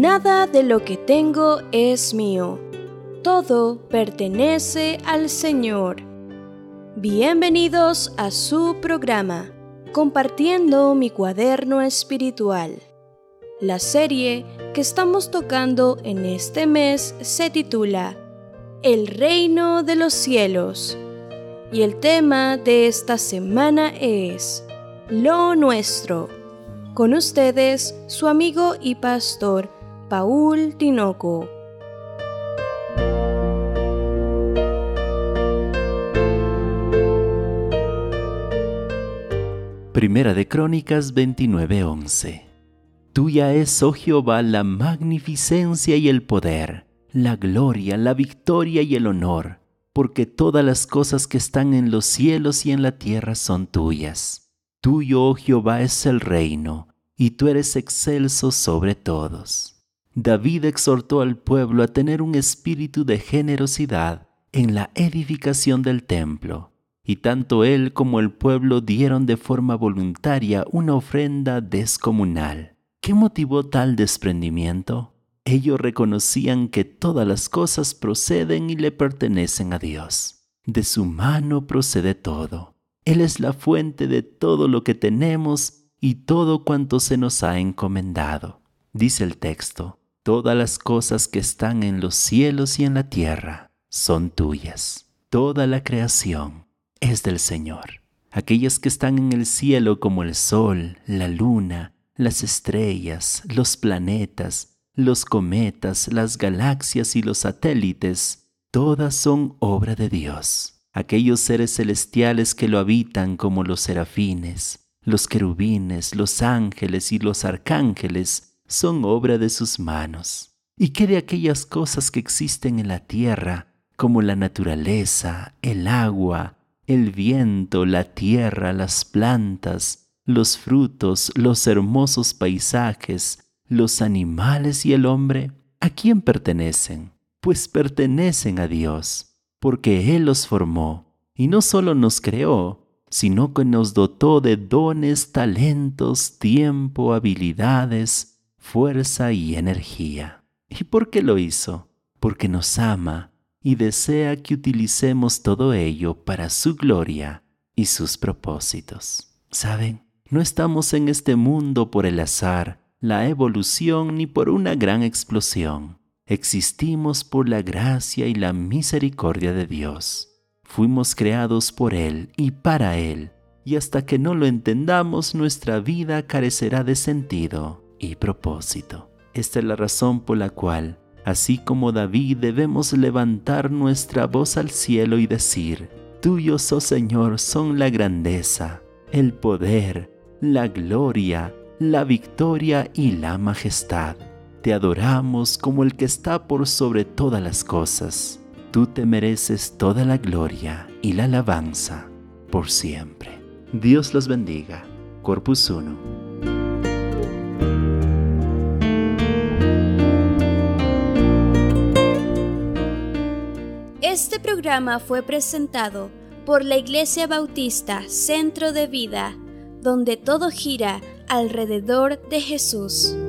Nada de lo que tengo es mío. Todo pertenece al Señor. Bienvenidos a su programa, Compartiendo mi cuaderno espiritual. La serie que estamos tocando en este mes se titula El Reino de los Cielos. Y el tema de esta semana es Lo Nuestro. Con ustedes, su amigo y pastor, Paul Tinoco. Primera de Crónicas 29:11. Tuya es, oh Jehová, la magnificencia y el poder, la gloria, la victoria y el honor, porque todas las cosas que están en los cielos y en la tierra son tuyas. Tuyo, oh Jehová, es el reino, y tú eres excelso sobre todos. David exhortó al pueblo a tener un espíritu de generosidad en la edificación del templo, y tanto él como el pueblo dieron de forma voluntaria una ofrenda descomunal. ¿Qué motivó tal desprendimiento? Ellos reconocían que todas las cosas proceden y le pertenecen a Dios. De su mano procede todo. Él es la fuente de todo lo que tenemos y todo cuanto se nos ha encomendado. Dice el texto: todas las cosas que están en los cielos y en la tierra son tuyas. Toda la creación es del Señor. Aquellas que están en el cielo, como el sol, la luna, las estrellas, los planetas, los cometas, las galaxias y los satélites, todas son obra de Dios. Aquellos seres celestiales que lo habitan, como los serafines, los querubines, los ángeles y los arcángeles, son obra de sus manos. ¿Y qué de aquellas cosas que existen en la tierra, como la naturaleza, el agua, el viento, la tierra, las plantas, los frutos, los hermosos paisajes, los animales y el hombre? ¿A quién pertenecen? Pues pertenecen a Dios, porque Él los formó, y no solo nos creó, sino que nos dotó de dones, talentos, tiempo, habilidades, fuerza y energía. ¿Y por qué lo hizo? Porque nos ama y desea que utilicemos todo ello para su gloria y sus propósitos. ¿Saben? No estamos en este mundo por el azar, la evolución ni por una gran explosión. Existimos por la gracia y la misericordia de Dios. Fuimos creados por Él y para Él, y hasta que no lo entendamos, nuestra vida carecerá de sentido y propósito. Esta es la razón por la cual, así como David, debemos levantar nuestra voz al cielo y decir: tuyos, oh Señor, son la grandeza, el poder, la gloria, la victoria y la majestad. Te adoramos como el que está por sobre todas las cosas. Tú te mereces toda la gloria y la alabanza por siempre. Dios los bendiga. Corpus Uno. Este programa fue presentado por la Iglesia Bautista Centro de Vida, donde todo gira alrededor de Jesús.